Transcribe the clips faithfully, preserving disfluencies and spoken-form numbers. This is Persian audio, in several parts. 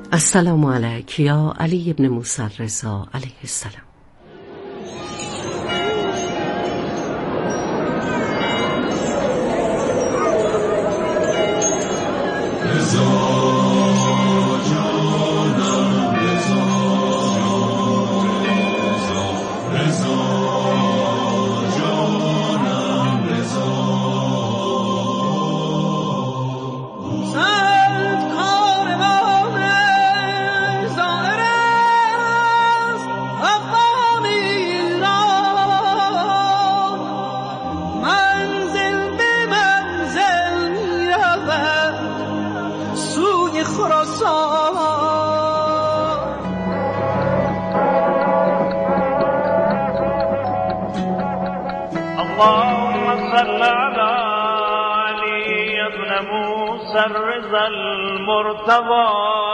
السلام علیک یا علی ابن موسی الرضا علیه السلام. اللهم صل على علي ابن موسى الرضا المرتضى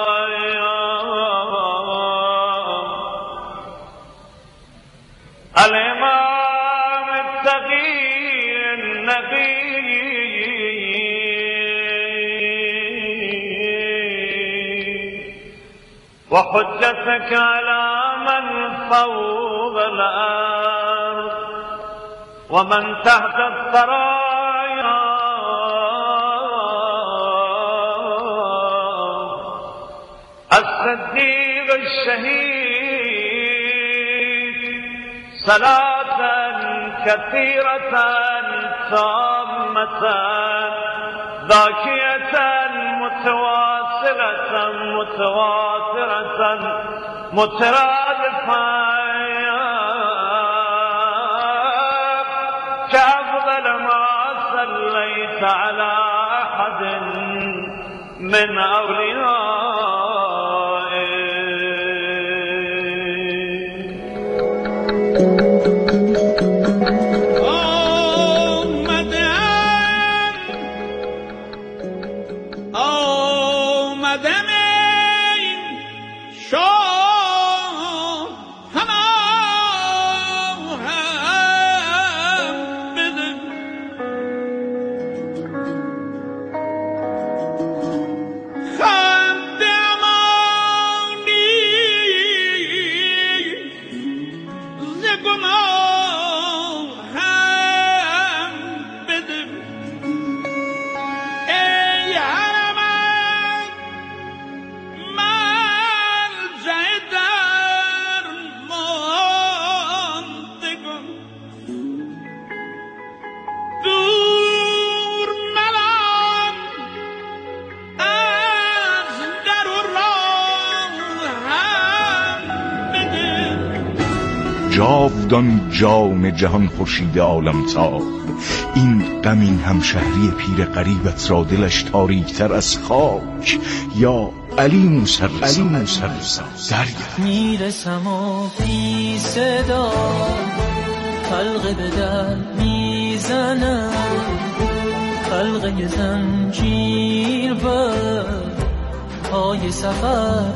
الإمام التقي النبي وحجتك على من فوق الأرض ومن تحت الثرايا الصديق الشهيد صلاة كثيرة تامة ذاكية متواصلة متواترة مترادفة كأفضل ما صليت على أحد من جاودان جام جهان خورشید عالم تاب، این غمین همشهری پیر غریبت را دلش تاریکتر از خاک. یا علی موسی الرضا درگرد. میرسم و بی صدا حلقه به در میزنم، حلقه زنجیر بر پای سفر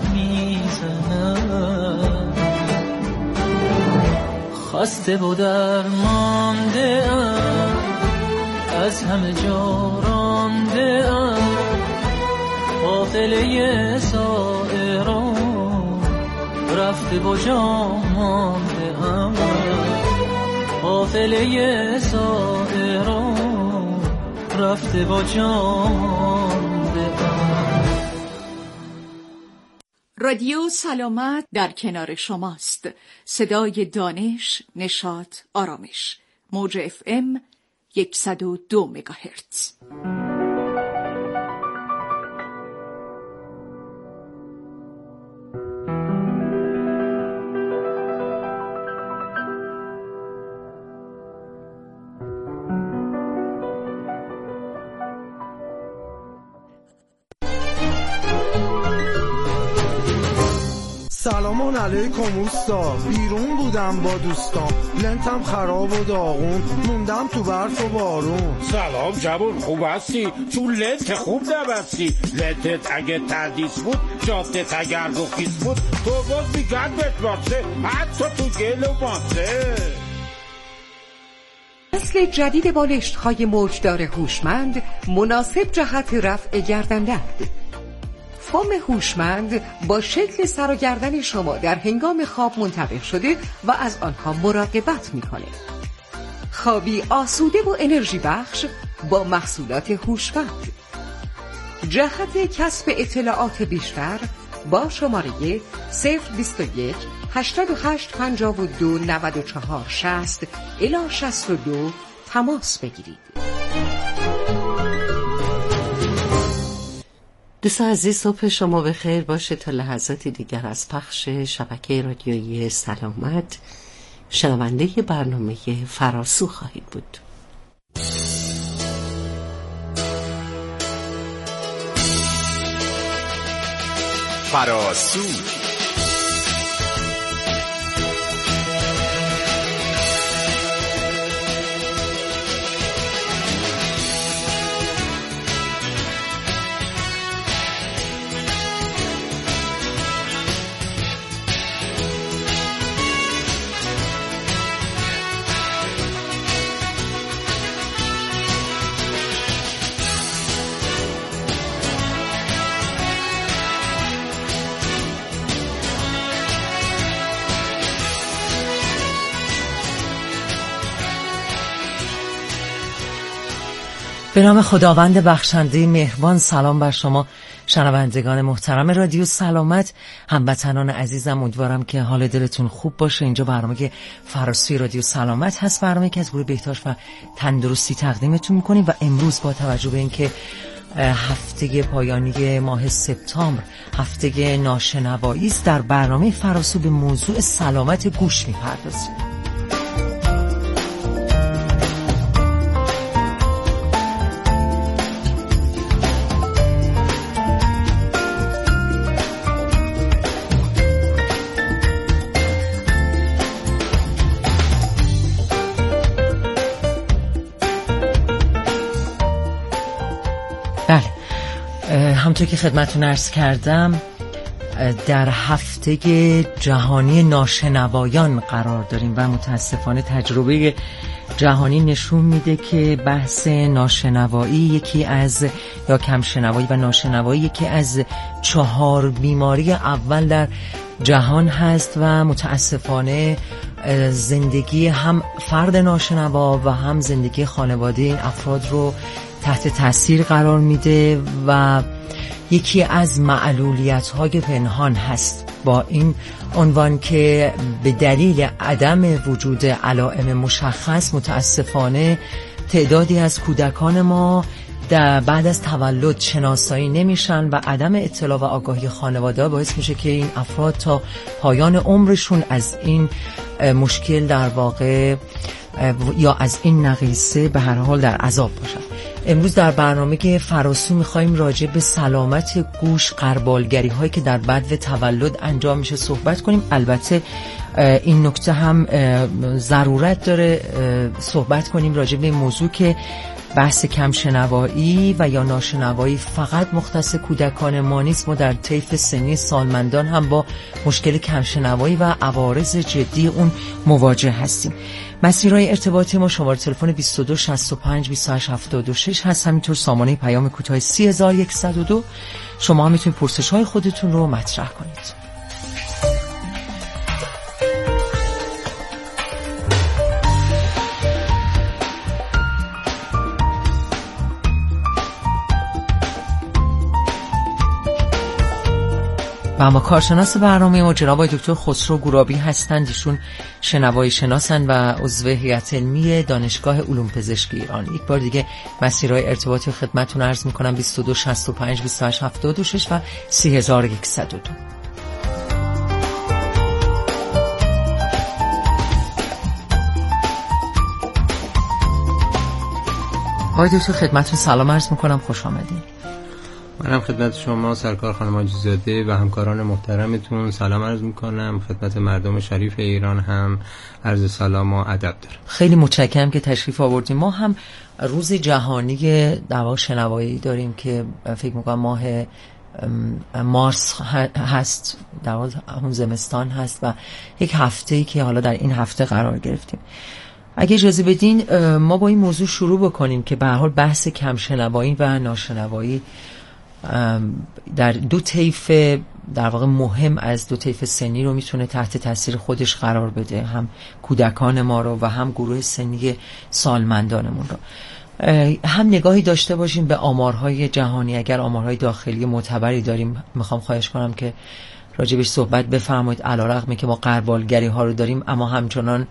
میزنم. خسته و درمانده ام، از همه جا رانده ام، قافله سائران رفته و جا مانده ام، قافله سائران رفته و جا مانده ام. رادیو سلامت در کنار شماست. صدای دانش، نشاط، آرامش. موج اف ام صد و دو مگاهرتز. سلامان علیکم اوستا، بیرون بودم با دوستان، لنتم خراب و داغون، موندم تو برف و بارون. سلام جوون، خوب هستی؟ تو لنت خوب نبستی. لنتت اگه تردیس بود، جادت اگر رخیص بود، تو باز میگن بتواسه، حتی تو گل و ماسه. نسل جدید بالشت‌های موجدار هوشمند مناسب جهت رفع گردن‌درد. فوم هوشمند با شکل سر و گردن شما در هنگام خواب منطبق شده و از آنها مراقبت میکنه. خوابی آسوده و انرژی بخش با محصولات هوشمند. جهت کسب اطلاعات بیشتر با شماره صفر بیست و یک هشتاد و هشت پنجاه و دو نود و چهار شصت الی شصت و دو تماس بگیرید. دوستان عزیز، صبح شما بخیر باشه. تا لحظاتی دیگر از پخش شبکه رادیویی سلامت شنونده برنامه فراسو خواهید بود. فراسو به نام خداوند بخشنده مهربان، سلام بر شما شنوندگان محترم رادیو سلامت، هموطنان عزیزم. امیدوارم که حال دلتون خوب باشه. اینجا برنامه فراسوی رادیو سلامت هست، برنامه که از گروه بهداشت و تندرستی تقدیمتون میکنیم و امروز با توجه به اینکه هفته پایانی ماه سپتامبر هفته ناشنوایی است، در برنامه فراسو به موضوع سلامت گوش میپردازیم. بله، همونطور که خدمتتون عرض کردم در هفته جهانی ناشنوایان قرار داریم و متاسفانه تجربه جهانی نشون میده که بحث ناشنوایی یکی از یا کم شنوایی و ناشنوایی یکی از چهار بیماری اول در جهان هست و متاسفانه زندگی هم فرد ناشنوا و هم زندگی خانواده این افراد رو تحت تاثیر قرار میده و یکی از معلولیت‌های پنهان هست، با این عنوان که به دلیل عدم وجود علائم مشخص متاسفانه تعدادی از کودکان ما در بعد از تولد شناسایی نمیشن و عدم اطلاع و آگاهی خانواده باعث میشه که این افراد تا پایان عمرشون از این مشکل در واقع یا از این نقیصه به هر حال در عذاب باشن. امروز در برنامه که فراسو میخوایم راجع به سلامت گوش، غربالگری هایی که در بعد تولد انجام میشه صحبت کنیم. البته این نکته هم ضرورت داره صحبت کنیم راجع به موضوع که بحث کم شنوایی و یا ناشنوایی فقط مختص کودکان ما نیست. ما در طیف سنی سالمندان هم با مشکل کم شنوایی و عوارض جدی اون مواجه هستیم. مسیرهای ارتباطی ما شماره تلفن بیست و دو شصت و پنج بیست و هشت هفتاد و شش هست، همینطور سامانه پیام کوتاه سی هزار و صد و دو. شما هم میتونید پرسش های خودتون رو مطرح کنید. و اما کارشناس برنامه ما جناب دکتر خسرو گورابی هستند. ایشون شنوایی شناسند و عضو هیئت علمی دانشگاه علوم پزشکی ایران. یک بار دیگه مسیرهای ارتباطی خدمتتون عرض می‌کنم بیست و دو شصت و پنج بیست و هشت هفتاد و شش و سی هزار و صد و دو. آقای دکتر خدمتتون سلام عرض می‌کنم، خوش آمدید. منم خدمت شما سرکار خانم حاجی‌زاده و همکاران محترمتون سلام عرض میکنم. خدمت مردم شریف ایران هم عرض سلام و ادب دارم. خیلی متشکرم که تشریف آوردیم. ما هم روز جهانی دوا شنوایی داریم که فکر میکنم ماه مارس هست، در واقع همون زمستان هست و یک هفته‌ای که حالا در این هفته قرار گرفتیم. اگه اجازه بدین ما با این موضوع شروع بکنیم که به هر حال بحث کم شنوایی و ناشنوایی در دو طیف در واقع مهم از دو طیف سنی رو میتونه تحت تاثیر خودش قرار بده، هم کودکان ما رو و هم گروه سنی سالمندانمون رو. هم نگاهی داشته باشیم به آمارهای جهانی. اگر آمارهای داخلی معتبری داریم میخوام خواهش کنم که راجبش صحبت بفرمایید، علیرغم که ما غربالگری ها رو داریم اما همچنان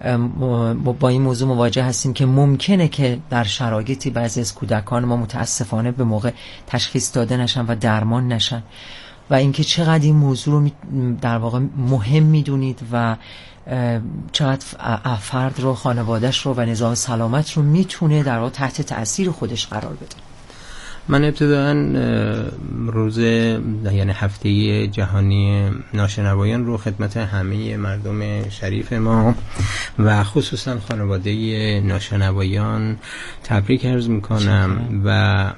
با این موضوع مواجه هستیم که ممکنه که در شرایطی بعضی از کودکان ما متاسفانه به موقع تشخیص داده نشن و درمان نشن و اینکه چقدر این موضوع رو در واقع مهم میدونید و چقدر فرد رو، خانوادهش رو و نظام سلامت رو میتونه در واقع تحت تأثیر خودش قرار بده. من ابتداً روز یعنی هفته جهانی ناشنوایان رو خدمت همه مردم شریف ما و خصوصاً خانواده ناشنوایان تبریک عرض میکنم و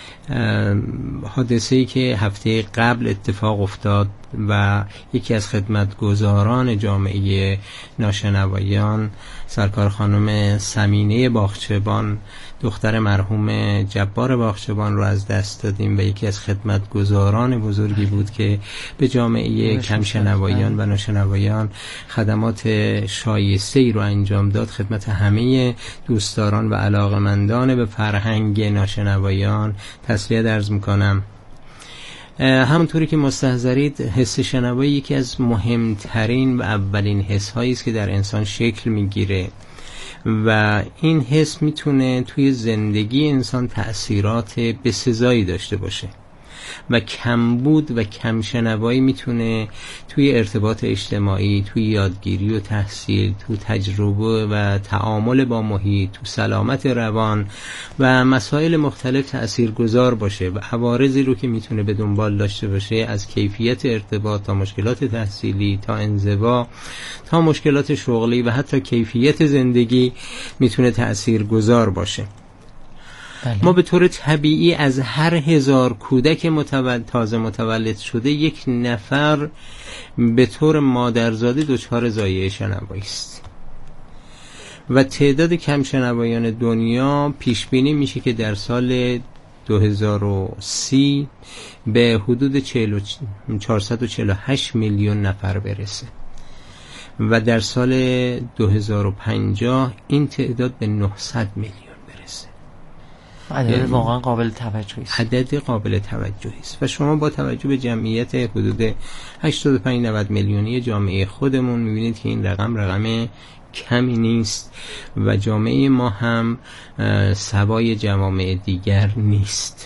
حادثه‌ای که هفته قبل اتفاق افتاد و یکی از خدمتگزاران جامعه ناشنوایان سرکار خانم سمینه باغچبان، دختر مرحوم جبار باغچبان رو از دست دادیم و یکی از خدمتگزاران بزرگی بود که به جامعه کمشنوایان و ناشنوایان خدمات شایسته‌ای رو انجام داد. خدمت همه دوستداران و علاقمندان به فرهنگ ناشنوایان تسلیت عرض میکنم. همونطوری که مستحضرید، حس شنوایی یکی از مهمترین و اولین حس هایی است که در انسان شکل میگیره و این حس میتونه توی زندگی انسان تأثیرات بسزایی داشته باشه و کمبود و کم شنوایی میتونه توی ارتباط اجتماعی، توی یادگیری و تحصیل، توی تجربه و تعامل با محیط، توی سلامت روان و مسائل مختلف تأثیرگذار باشه و عوارضی رو که میتونه به دنبال داشته باشه، از کیفیت ارتباط تا مشکلات تحصیلی تا انزوا تا مشکلات شغلی و حتی کیفیت زندگی میتونه تأثیرگذار باشه. بله. ما به طور طبیعی از هر هزار کودک متولد تازه متولد شده یک نفر به طور مادرزاده دچار زایعه شنوایی است و تعداد کم شنوایان دنیا پیش بینی میشه که در سال دو هزار و سی به حدود چهارصد و چهل و هشت میلیون نفر برسه و در سال دو هزار و پنجاه این تعداد به نهصد میلیون. عدد واقعا قابل توجهی است. عدد قابل توجهی است و شما با توجه به جمعیت حدود هشتاد و پنج نود میلیونی جامعه خودمون می‌بینید که این رقم رقم کمی نیست و جامعه ما هم سوای جوامع دیگر نیست.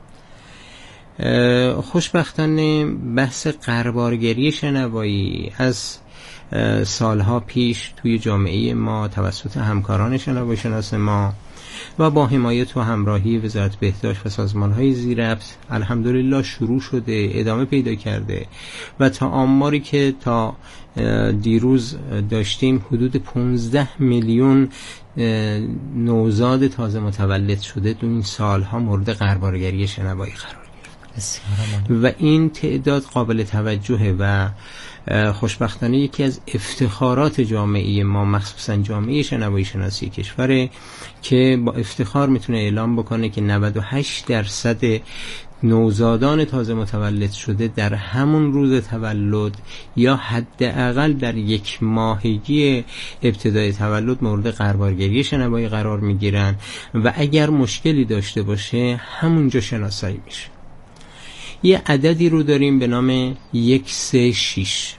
خوشبختانه بحث غربارگری شنوایی از سالها پیش توی جامعه ما توسط همکاران شنوایی شناس ما و با حمایت و همراهی وزارت بهداشت و سازمان‌های زیربط الحمدلله شروع شده، ادامه پیدا کرده و تا آماری که تا دیروز داشتیم حدود پانزده میلیون نوزاد تازه متولد شده تو این سالها مورد غربارگری شنوایی قرار گرفت و این تعداد قابل توجهه و خوشبختانه یکی از افتخارات جامعه ما، مخصوصا جامعه شنوایی شناسی کشوره که با افتخار میتونه اعلام بکنه که نود و هشت درصد نوزادان تازه متولد شده در همون روز تولد یا حداقل در یک ماهگی ابتدای تولد مورد غربارگری شنوایی قرار میگیرن و اگر مشکلی داشته باشه همونجا شناسایی میشه. یه عددی رو داریم به نام یک سه شیش.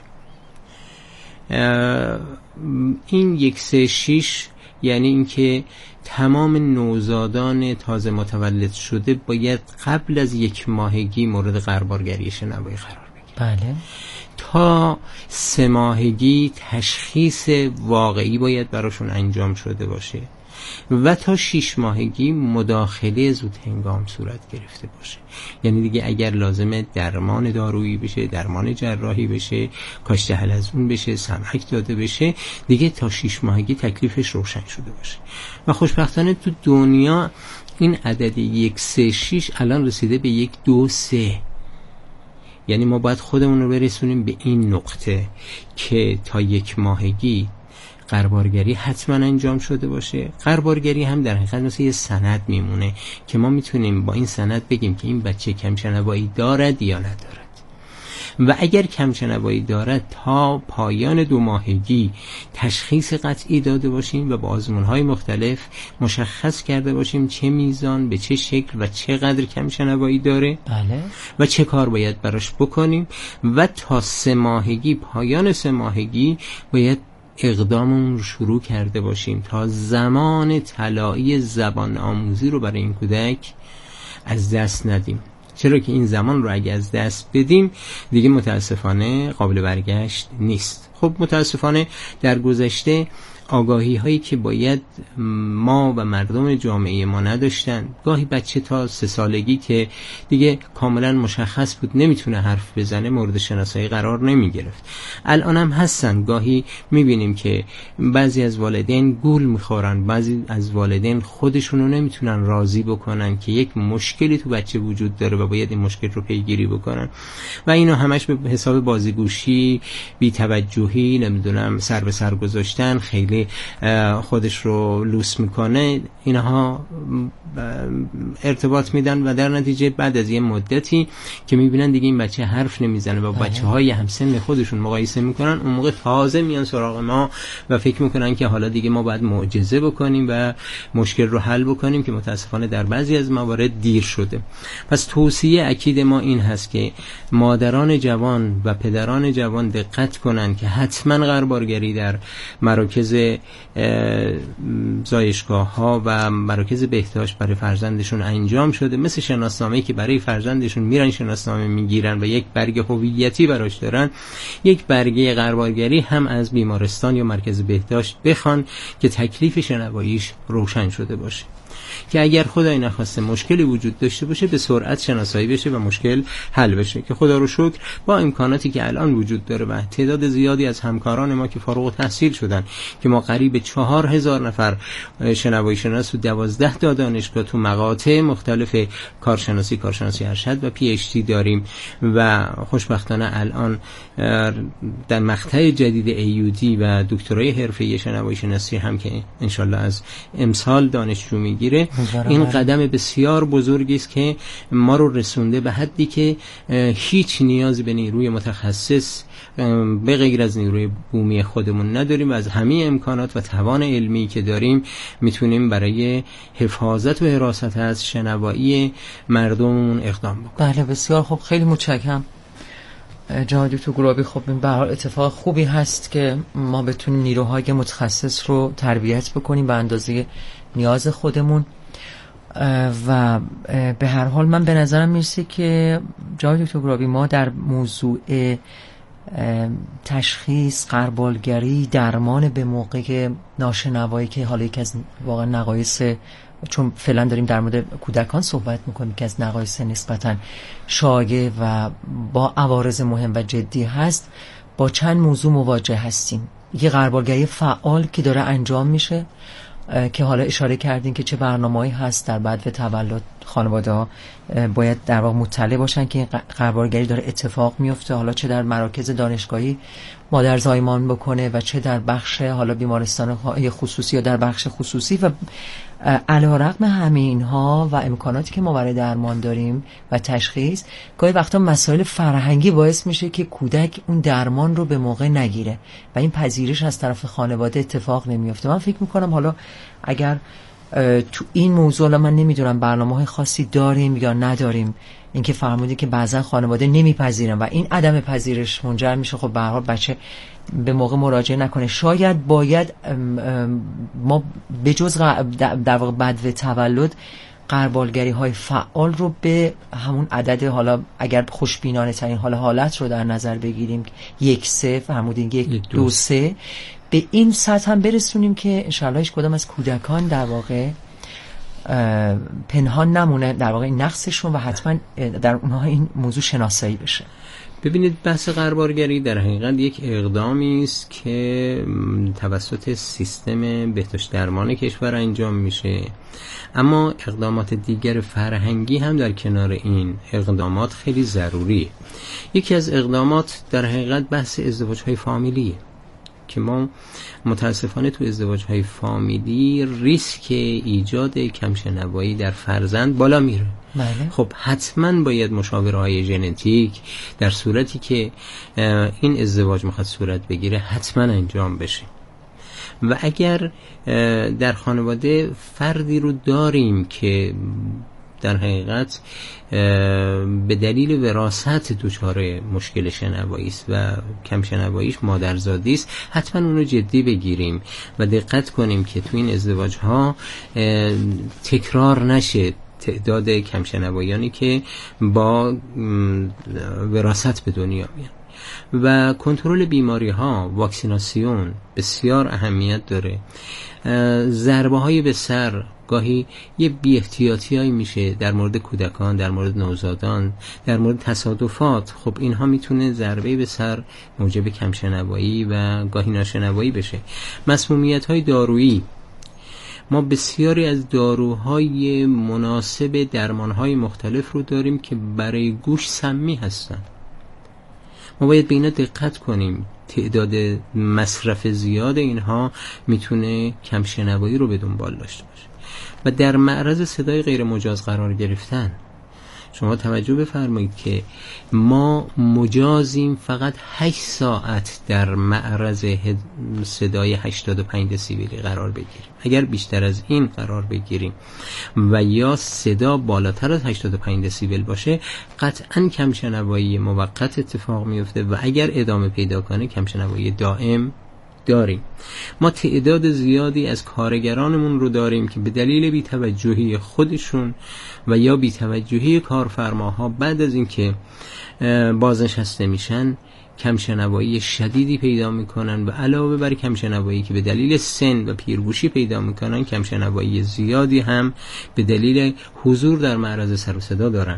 این یک سه شیش یعنی اینکه تمام نوزادان تازه متولد شده باید قبل از یک ماهگی مورد غربارگری شنوایی قرار بگیرن. بله. تا سه ماهگی تشخیص واقعی باید براشون انجام شده باشه و تا شش ماهگی مداخله زود هنگام صورت گرفته باشه. یعنی دیگه اگر لازمه درمان دارویی بشه، درمان جراحی بشه، کاشت حلزون بشه، سمعک داده بشه، دیگه تا شش ماهگی تکلیفش روشن شده باشه. و خوشبختانه تو دنیا این عدد یک سه شش الان رسیده به یک دو سه. یعنی ما باید خودمون رو برسونیم به این نقطه که تا یک ماهگی غربارگری حتما انجام شده باشه. غربارگری هم در حقیقت مثل یه سند میمونه که ما میتونیم با این سند بگیم که این بچه کمشنوایی دارد یا ندارد، و اگر کمشنوایی دارد تا پایان دو ماهگی تشخیص قطعی داده باشیم و با آزمون‌های مختلف مشخص کرده باشیم چه میزان، به چه شکل و چقدر کمشنوایی داره بله. و چه کار باید براش بکنیم، و تا سه ماهگی، پایان سه ماهگی باید اقداممون رو شروع کرده باشیم تا زمان طلایی زبان آموزی رو برای این کودک از دست ندیم. چرا که این زمان رو اگه از دست بدیم دیگه متاسفانه قابل برگشت نیست. خب متاسفانه در گذشته آگاهی هایی که باید ما و مردم جامعه ما نداشتن، گاهی بچه تا سه سالگی که دیگه کاملا مشخص بود نمیتونه حرف بزنه مورد شناسایی قرار نمی گرفت. الان هم هستن، گاهی میبینیم که بعضی از والدین گول میخورن، بعضی از والدین خودشونو نمیتونن راضی بکنن که یک مشکلی تو بچه وجود داره و باید این مشکل رو پیگیری بکنن و اینو همش به حساب بازیگوشی، بی‌توجهی، نمیدونم سر به سر گذاشتن، خیلی خودش رو لوس میکنه، اینها ارتباط میدن و در نتیجه بعد از یه مدتی که میبینن دیگه این بچه حرف نمیزنه و بچه های همسن خودشون مقایسه میکنن، اون موقع تازه میان سراغ ما و فکر میکنن که حالا دیگه ما باید معجزه بکنیم و مشکل رو حل بکنیم که متاسفانه در بعضی از موارد دیر شده. پس توصیه اکید ما این هست که مادران جوان و پدران جوان دقت کنن که حتما غربارگری در مراکز زایشگاه ها و مراکز بهداشت برای فرزندشون انجام شده، مثل شناسنامه‌ای که برای فرزندشون میرن شناسنامه میگیرن و یک برگه هویتی براش دارن، یک برگه غربارگری هم از بیمارستان یا مرکز بهداشت بخوان که تکلیف شنواییش روشن شده باشه، که اگر خدای نخواسته مشکلی وجود داشته باشه به سرعت شناسایی بشه و مشکل حل بشه، که خدا رو شکر با امکاناتی که الان وجود داره و تعداد زیادی از همکاران ما که فارغ التحصیل شدن، که ما قریب چهار هزار نفر شنوایی شناس و دوازده تا دانشگاه تو مقاطع مختلف کارشناسی، کارشناسی ارشد و پی اچ دی داریم و خوشبختانه الان در مقطع جدید ای یو دی و دکترای حرفه‌ای شنوایی شناسی هم که انشالله از امسال دانشجو میگیره، این قدم بسیار بزرگی است که ما رو رسونده به حدی که هیچ نیازی به نیروی متخصص به غیر از نیروی بومی خودمون نداریم و از همه امکانات و توان علمی که داریم میتونیم برای حفاظت و حراست از شنوایی مردممون اقدام بکنیم. بله بسیار خوب، خیلی متشکرم جناب دکتر گلابی. خب این به هر حال اتفاق خوبی هست که ما بتونیم نیروهای متخصص رو تربیت بکنیم به اندازه نیاز خودمون و به هر حال من به نظرم میرسه که جناب دکتر گلابی ما در موضوع تشخیص، غربالگری، درمان به موقع ناشنوایی که حالا یکی از واقعا نقایص، چون فعلا داریم در مورد کودکان صحبت میکنیم که از نقایص نسبتا شایع و با عوارض مهم و جدی هست، با چند موضوع مواجه هستیم. یه غربالگری فعال که داره انجام میشه که حالا اشاره کردین که چه برنامه‌ای هست در بعد و تولد خانواده ها باید در واقع مطلع باشن که غربالگری داره اتفاق میفته، حالا چه در مراکز دانشگاهی مادر زایمان بکنه و چه در بخش حالا بیمارستان خصوصی یا در بخش خصوصی. و علی‌رغم همه اینها و امکاناتی که ما برای درمان داریم و تشخیص، گاهی وقتا مسائل فرهنگی باعث میشه که کودک اون درمان رو به موقع نگیره و این پذیرش از طرف خانواده اتفاق نمیفته. من فکر میکنم حالا اگر تو این موضوع، حالا من نمیدونم برنامه‌های خاصی داریم یا نداریم، اینکه فرمودی که بعضا خانواده نمیپذیرن و این عدم پذیرش منجر میشه خب به هر حال بچه به موقع مراجعه نکنه. شاید باید ما به جز در واقع بعد و تولد غربالگری های فعال رو به همون عدد، حالا اگر خوشبینانه ترین حال حالت رو در نظر بگیریم، یک سه فرمودین یک دو سه، به این سطح هم برسونیم که انشاءالله هیچ کدام از کودکان در واقع پنهان نمونه در واقع این نقصشون و حتما در اونها این موضوع شناسایی بشه. ببینید بحث غربالگری در حقیقت یک اقدامی است که توسط سیستم بهداشت درمان کشور انجام میشه، اما اقدامات دیگر فرهنگی هم در کنار این اقدامات خیلی ضروریه. یکی از اقدامات در حقیقت بحث ازدواج‌های فامیلیه که ما متاسفانه تو ازدواج‌های فامیلی ریسک ایجاد کمشنوایی در فرزند بالا میره. بله. خب حتما باید مشاوره‌های ژنتیک در صورتی که این ازدواج میخواد صورت بگیره حتما انجام بشه. و اگر در خانواده فردی رو داریم که در حقیقت به دلیل وراثت دچار مشکل شنوایی است و کم شنواییش مادرزادی است، حتما اون رو جدی بگیریم و دقت کنیم که تو این ازدواج ها تکرار نشه تعداد کم شنوایانی که با وراثت به دنیا میان. و کنترل بیماری ها، واکسیناسیون بسیار اهمیت داره. ضربه های به سر گاهی یه بی احتیاطی هایی میشه در مورد کودکان، در مورد نوزادان، در مورد تصادفات. خب اینها میتونه ضربه به سر موجب کمشنوایی و گاهی ناشنوایی بشه. مسمومیت های دارویی، ما بسیاری از داروهای مناسب درمانهای مختلف رو داریم که برای گوش سمی هستن. ما باید به اینا دقت کنیم. تعداد مصرف زیاد اینها میتونه کمشنوایی رو به دنبال داشته باشه. و در معرض صدای غیر مجاز قرار گرفتن، شما توجه بفرمایید که ما مجازیم فقط هشت ساعت در معرض صدای هشتاد و پنج دسیبلی قرار بگیریم. اگر بیشتر از این قرار بگیریم و یا صدا بالاتر از هشتاد و پنج دسیبل باشه، قطعاً کمشنوایی موقت اتفاق میفته و اگر ادامه پیدا کنه کمشنوایی دائم داریم. ما تعداد زیادی از کارگرانمون رو داریم که به دلیل بی‌توجهی خودشون و یا بی‌توجهی کارفرماها بعد از اینکه بازنشسته میشن کمشنوایی شدیدی پیدا میکنن و علاوه بر کمشنوایی که به دلیل سن و پیرگوشی پیدا میکنن، کمشنوایی زیادی هم به دلیل حضور در معرض سر و صدا دارن.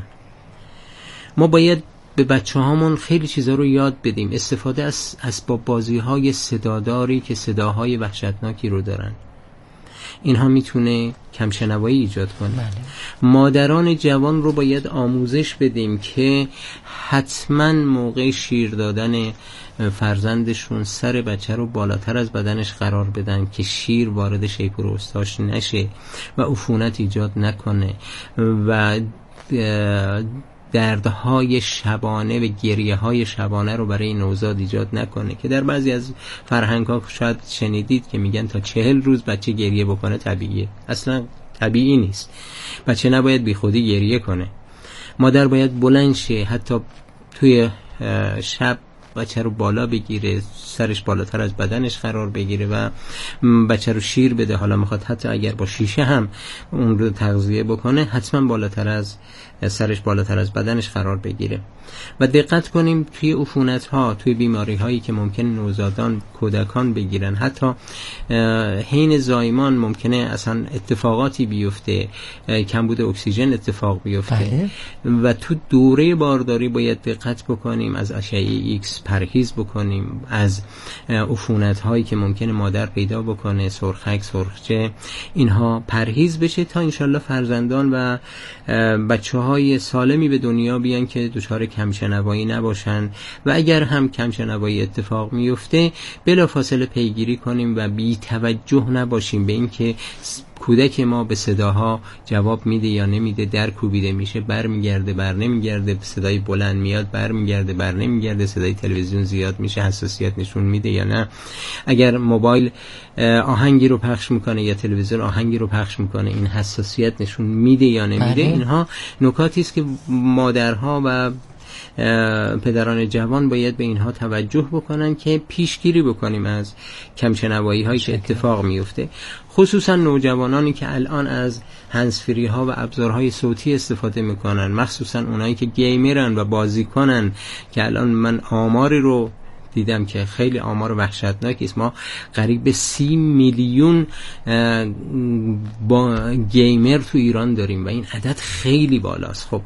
ما باید به بچه هامون خیلی چیزا رو یاد بدیم. استفاده از اسباب بازی های صداداری که صداهای وحشتناکی رو دارن، اینها میتونه کمشنوایی ایجاد کنه. بله. مادران جوان رو باید آموزش بدیم که حتما موقع شیر دادن فرزندشون سر بچه رو بالاتر از بدنش قرار بدن که شیر وارد شیپور استاش نشه و عفونت ایجاد نکنه و دردهای شبانه و گریه های شبانه رو برای نوزاد ایجاد نکنه که در بعضی از فرهنگ ها شاید شنیدید که میگن تا چهل روز بچه گریه بکنه طبیعیه. اصلا طبیعی نیست. بچه نباید بی خودی گریه کنه. مادر باید بلند شه، حتی توی شب بچه رو بالا بگیره، سرش بالاتر از بدنش قرار بگیره و بچه رو شیر بده. حالا میخواد حتی اگر با شیشه هم اون رو تغذیه بکنه، حتما بالاتر از سرش بالاتر از بدنش قرار بگیره. و دقت کنیم توی عفونت ها، توی بیماری هایی که ممکن نوزادان، کودکان بگیرن، حتی حین زایمان ممکنه اصلا اتفاقاتی بیفته، کمبود اکسیژن اتفاق بیفته. بله. و تو دوره بارداری باید دقت بکنیم، از اشعه ایکس پرهیز بکنیم، از عفونت هایی که ممکنه مادر پیدا بکنه، سرخک، سرخچه، اینها پرهیز بشه تا انشالله فرزندان و بچه های سالمی به دنیا بیان که دچار کمشنوایی نباشن. و اگر هم کمشنوایی اتفاق میفته بلافاصله پیگیری کنیم و بی توجه نباشیم به اینکه کودک ما به صداها جواب میده یا نمیده، در کوبیده میشه، برمیگرده، بر نمیگرده، صدای بلند میاد، برمیگرده، بر نمیگرده، صدای تلویزیون زیاد میشه، حساسیت نشون میده یا نه. اگر موبایل آهنگی رو پخش میکنه یا تلویزیون آهنگی رو پخش میکنه، این حساسیت نشون میده یا نمیده. بله. اینها نکاتی است که مادرها و پدران جوان باید به اینها توجه بکنن که پیشگیری بکنیم از کمشنوایی هایی که اتفاق میفته. خصوصا نوجوانانی که الان از هندزفری ها و ابزارهای صوتی استفاده میکنن، مخصوصا اونایی که گیمرن و بازی کنن، که الان من آماری رو دیدم که خیلی آمار وحشتناکی است. ما قریب به سی میلیون با گیمر تو ایران داریم و این عدد خیلی بالاست. خب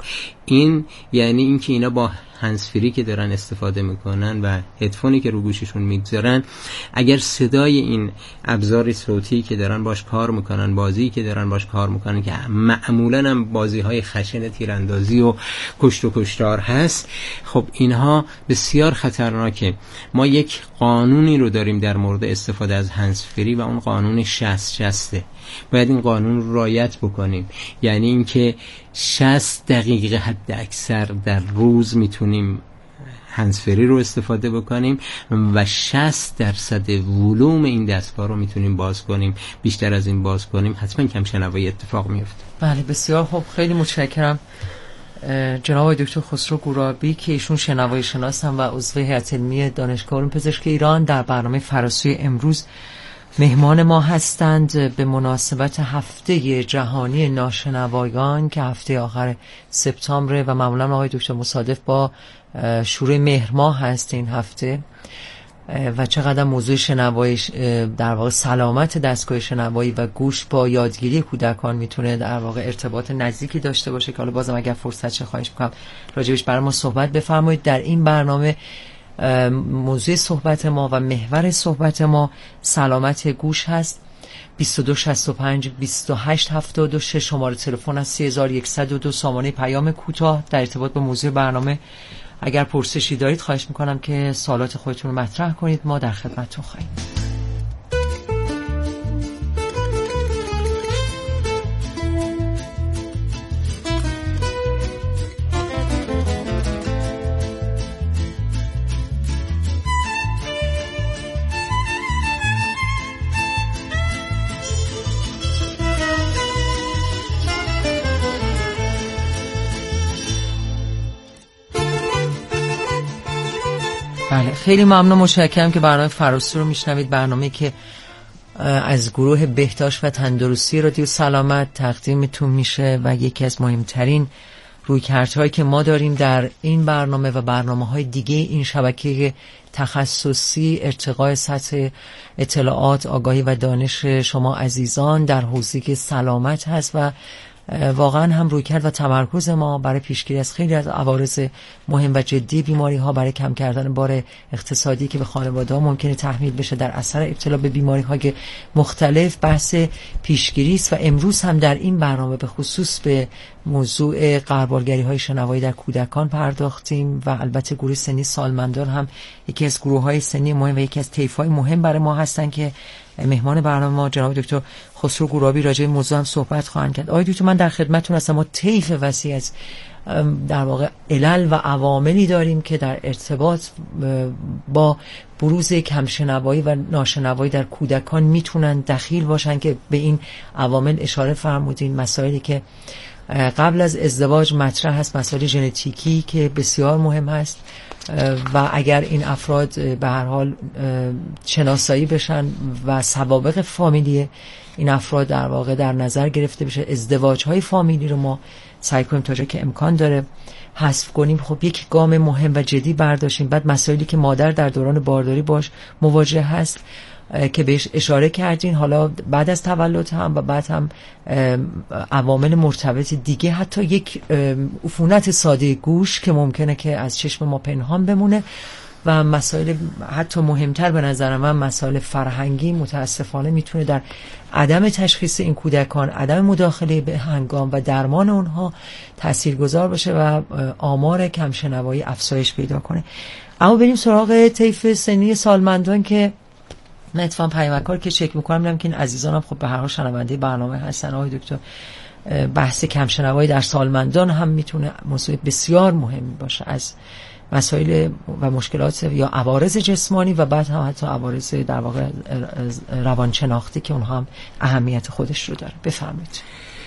این یعنی اینکه اینا با هندزفری که دارن استفاده میکنن و هدفونی که رو گوششون میگذارن، اگر صدای این ابزار صوتی که دارن باش کار میکنن، بازی که دارن باش کار میکنن که معمولا هم بازی های خشن تیراندازی و کشت و کشتار هست، خب اینها بسیار خطرناکه. ما یک قانونی رو داریم در مورد استفاده از هندزفری و اون قانون شصت شصته. باید این قانون رو رعایت بکنیم، یعنی اینکه شصت دقیقه حد اکثر در روز میتونیم هندزفری رو استفاده بکنیم و شصت درصد ولوم این دستگاه رو میتونیم باز کنیم. بیشتر از این باز کنیم حتما کم شنوایی اتفاق میفته. بله بسیار خوب، خیلی متشکرم جناب دکتر خسرو گورابی که ایشون شنوایی شناسن و عضو هیئت علمی دانشگاه علوم پزشکی ایران در برنامه فراسوی امروز مهمان ما هستند به مناسبت هفته جهانی ناشنوایان که هفته آخر سپتامبر و معمولا آقای دکتر مصادف با شروع مهر ماه هست این هفته و چقدر موضوع شنوایی در واقع سلامت دستگاه شنوایی و گوش با یادگیری کودکان میتونه در واقع ارتباط نزدیکی داشته باشه که حالا بازم اگر فرصت چه خواهش میکنم راجبش برای ما صحبت بفرمایید. در این برنامه موضوع صحبت ما و محور صحبت ما سلامت گوش هست. بیست و دو شصت و پنج بیست و هشت هفتاد و شش شماره تلفن از سه هزار و صد و دو، سامانه پیام کوتاه در ارتباط با موضوع برنامه. اگر پرسشی دارید خواهش میکنم که سوالات خودتون رو مطرح کنید، ما در خدمتتون خواهیم. بله خیلی ممنون، متشکرم که برنامه فراسوی رو میشنوید، برنامه که از گروه بهداشت و تندرستی رادیو سلامت تقدیمتون میشه و یکی از مهمترین رویکردهایی که ما داریم در این برنامه و برنامه‌های دیگه این شبکه تخصصی ارتقای سطح اطلاعات، آگاهی و دانش شما عزیزان در حوزه سلامت هست و واقعا هم رویکرد و تمرکز ما برای پیشگیری از خیلی از عوارض مهم و جدی بیماری ها، برای کم کردن بار اقتصادی که به خانواده ها ممکنه تحمیل بشه در اثر ابتلا به بیماری های مختلف، بحث پیشگیری است. و امروز هم در این برنامه به خصوص به موضوع غربالگری های شنوایی در کودکان پرداختیم و البته گروه سنی سالمندان هم یکی از گروه های سنی مهم و یکی از طیف های مهم برای ما هستن که مهمان برنامه ما جناب دکتر خسرو گورابی راجع به موضوع هم صحبت خواهند کرد. آقای دکتر من در خدمتتون هستم. ما طیف وسیع از در واقع علل و عواملی داریم که در ارتباط با بروز کمشنوایی و ناشنوایی در کودکان میتونن دخیل باشن که به این عوامل اشاره فرمودین. مسائلی که قبل از ازدواج مطرح هست، مسائل ژنتیکی که بسیار مهم هست و اگر این افراد به هر حال شناسایی بشن و سوابق فامیلی این افراد در واقع در نظر گرفته بشه، ازدواج های فامیلی رو ما سعی کنیم تا جایی که امکان داره حذف کنیم، خب یک گام مهم و جدی برداشتیم. بعد مسائلی که مادر در دوران بارداری باش مواجه هست که بهش اشاره کردین، حالا بعد از تولد هم و بعد هم عوامل مرتبط دیگه، حتی یک عفونت ساده گوش که ممکنه که از چشم ما پنهان بمونه و مسائل حتی مهمتر به نظر من مسائل فرهنگی متاسفانه میتونه در عدم تشخیص این کودکان، عدم مداخله به هنگام و درمان اونها تاثیرگذار باشه و آمار کمشنوایی افزایش پیدا کنه. اما بریم سراغ طیف سنی سالمندان که من اتفاقا پیامکار که چک میکنم میدونم که این عزیزانم خب به هر حال شنونده برنامه هستن. آقای دکتر بحث کمشنوایی در سالمندان هم میتونه موضوع بسیار مهمی باشه، از مسائل و مشکلات یا عوارض جسمانی و بعد هم حتی عوارض در واقع روانشناختی که اونها هم اهمیت خودش رو داره. بفرمایید.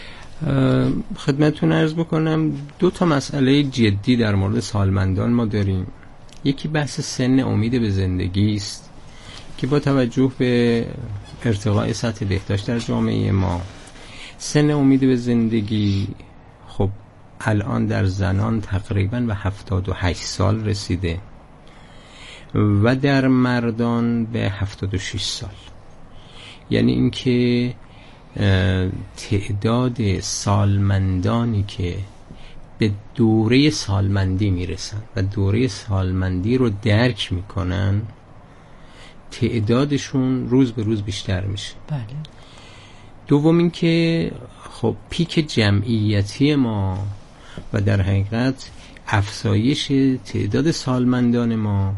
خدمتتون عرض بکنم دو تا مسئله جدی در مورد سالمندان ما داریم. یکی بحث سن امید به زندگی است که با توجه به ارتقای سطح بهداشت در جامعه ما، سن امید به زندگی خب الان در زنان تقریبا به هفتاد و هشت سال رسیده و در مردان به هفتاد و شش سال. یعنی اینکه تعداد سالمندانی که به دوره سالمندی میرسن و دوره سالمندی رو درک میکنن، تعدادشون روز به روز بیشتر میشه. بله. دوم این که خب پیک جمعیتی ما و در حقیقت افزایش تعداد سالمندان ما